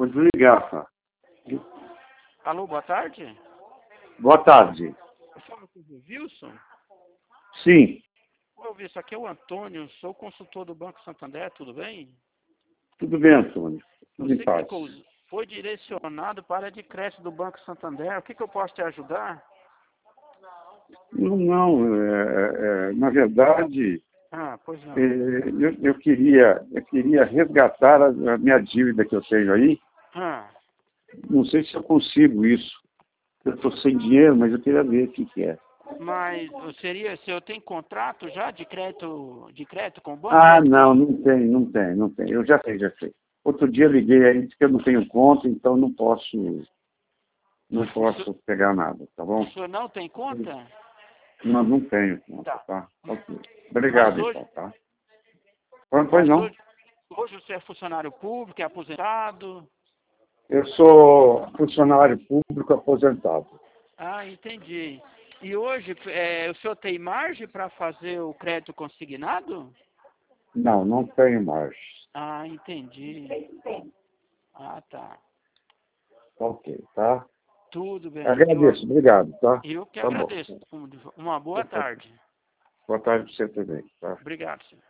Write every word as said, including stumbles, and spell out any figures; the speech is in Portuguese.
Vou desligar, tá? Alô, boa tarde. Boa tarde. Eu falo com o Wilson. Sim, Ô, Wilson, aqui é o Antônio, sou consultor do Banco Santander, tudo bem? tudo bem, Antônio. Tudo em Você paz. clicou, foi direcionado para a área de crédito do Banco Santander. O que, que eu posso te ajudar? Não, não, é, é, na verdade, Ah, pois não. é, eu, eu queria, eu queria resgatar a, a minha dívida que eu tenho aí. Ah, Não sei se eu consigo isso. Eu estou sem dinheiro, mas eu queria ver o que, que é. mas seria, se eu tenho contrato já de crédito, de crédito com o banco? Ah, Já não, tem? não tem, não tem, não tem. Eu já sei, já sei. Outro dia eu liguei aí, disse que eu não tenho conta, então não posso, não O senhor, posso pegar nada, tá o bom? senhor não tem conta? Não, não tenho conta, Tá. tá? Ok. Mas Obrigado, hoje, então, tá? Pois pois mas não. hoje, hoje você é funcionário público, é aposentado? Eu sou funcionário público aposentado. Ah, entendi. E hoje, é, o senhor tem margem para fazer o crédito consignado? Não, não tenho mais. Ah, entendi. Ah, tá. Ok, tá? Tudo bem. Eu, Agradeço, obrigado, tá? eu que Tá bom. agradeço. Uma boa tarde. Boa tarde para você também, tá? Obrigado, senhor.